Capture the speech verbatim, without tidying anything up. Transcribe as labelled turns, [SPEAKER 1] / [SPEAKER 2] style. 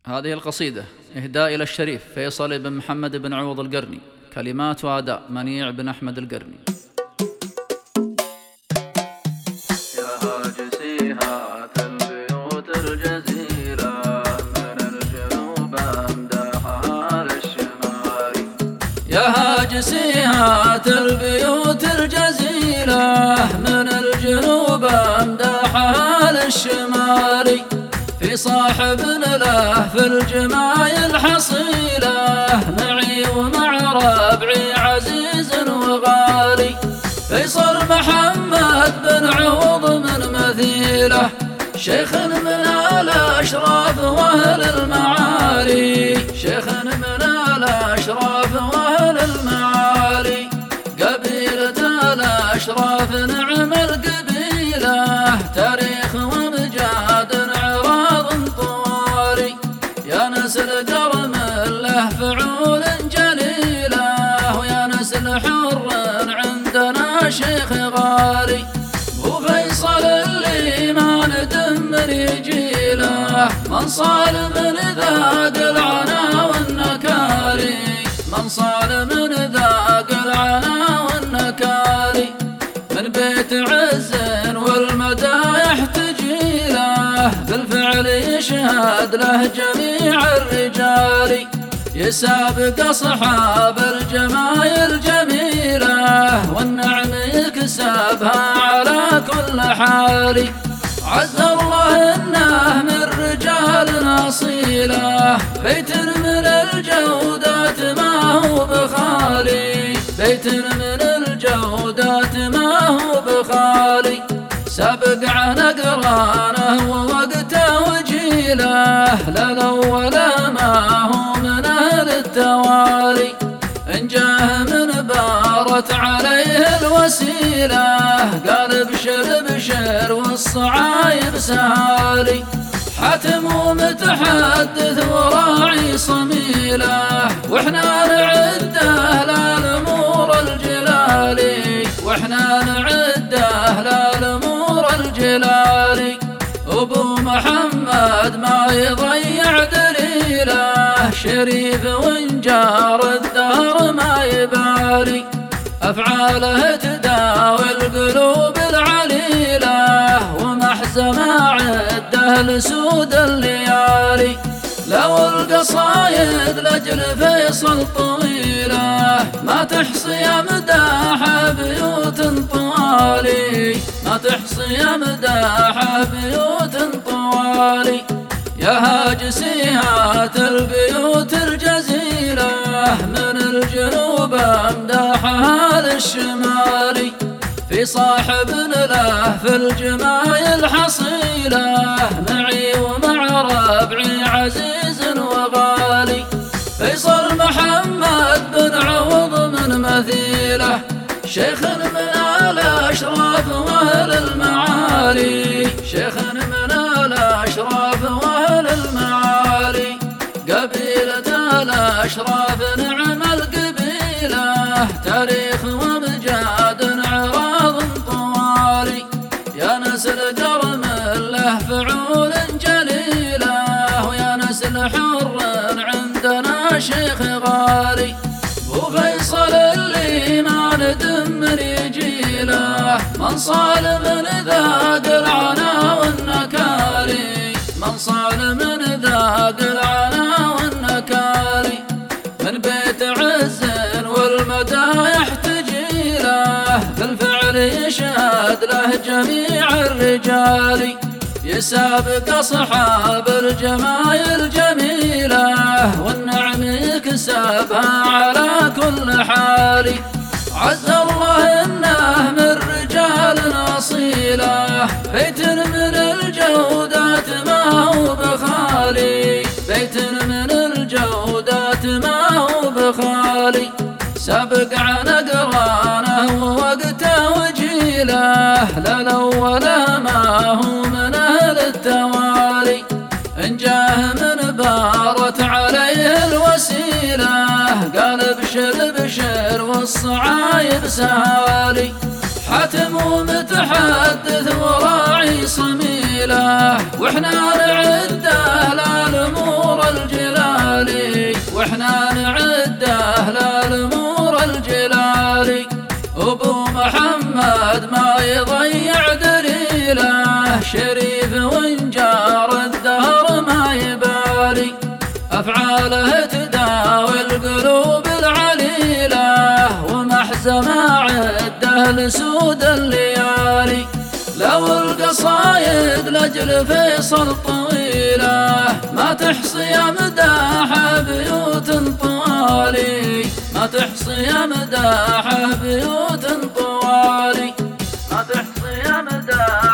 [SPEAKER 1] هذه القصيدة إهداء إلى الشريف فيصل بن محمد بن عوض القرني، كلمات وأداء منيع بن أحمد القرني.
[SPEAKER 2] يا هاجسي هات البيوت الجزيرة من الجنوب أمدحها للشمال.
[SPEAKER 1] يا هاجسي هات البيوت الجزيلة من الجنوب أمدحها للشمال، في صاحب له في الجمايل حصيلة، معي ومع ربعي عزيز وغالي. فيصل محمد بن عوض من مثيله، شيخ من الأشراف وأهل المعالي، شيخ من الأشراف وأهل المعالي. قبيلة الأشراف نعم القبيلة، تاريخ ومجاد عراض طوالي. يا نسل جرم له فعول جليلة، ويا نسل حر عندنا شيخ غالي. هو فيصل اللي ما ندم رجيله، من صال من ذاق العنا والنكالي، من صال من ذاق العنا والنكالي. من بيت عز والمدايح تجيله، بالفعل يشهد له جميع الرجال، يسابق أصحاب الجمايل جميلة، والنعم يكسبها على كل حال. عز الله إنه من رجال أصيلة، بيت من الجودات ما هو بخالي، بيت من الجودات ما هو بخالي. سبق عن أقرانه ووقته وجيله، لا الأول ما هو من أهل التوالي. إن جاه من بارت عليه الوسيلة، قال ابشر ابشر والصعايب سهالي. حاتم ومتحدث وراعي صميله، واحنا نعده للأمور الجلالي، واحنا نعده للأمور الجلالي. أبو محمد ما يضيع دليله، شريف وانجار الدهر ما يبالي. أفعاله تداوي القلوب العليلة، ومحزم عده لسود الليالي. لو القصايد لجل فيصل طويلة، ما تحصي مداح بيوت طوالي، ما تحصي مداح بيوت طوالي. يا هاجسي هات البيوت الجزيلة من الجنوب أمدحها للشمال، في صاحب له في الجمايل حصيلة، معي ومع ربعي عزيز وغالي. فيصل محمد بن عوض من مثيله، شيخ من الأشراف وأهل المعالي، شيخ من الأشراف وأهل المعالي. قبيلة الأشراف نعم القبيلة، تاريخ ومجاد عراض طوالي. يا نسل جرم له فعول جليلة، ويا نسل حر عندنا شيخ غالي. هو فيصل اللي ما ندم رجيله، من صال من ذاق العنا والنكالي، من صال من ذاق العنا والنكالي. من بيت عز والمدايح تجيله، بالفعل يشهد له جميع الرجال، يسابق أصحاب الجمايل جميلة، والنعم يكسبها على كل حال. عز الله إنه من رجال أصيلة، بيت من الجودات ما هو بخالي، بيت من الجودات ما هو بخالي. سبق عن أقرانه ووقته وجيله، لا الأول ما هو من أهل التوالي. إن جاه من بارت عليه الوسيلة، قال ابشر ابشر والصعايب سهالي. حاتم ومتحدث وراعي صميله، واحنا نعده للأمور شريف وإن جار الدهر ما يبالي، أفعاله تداوي القلوب العليلة ومحزم عده لسود الليالي. لو القصايد لأجل فيصل طويلة ما تحصي مداحه بيوت طوالي، ما تحصي مداحه بيوت طوالي، ما تحصي مداحه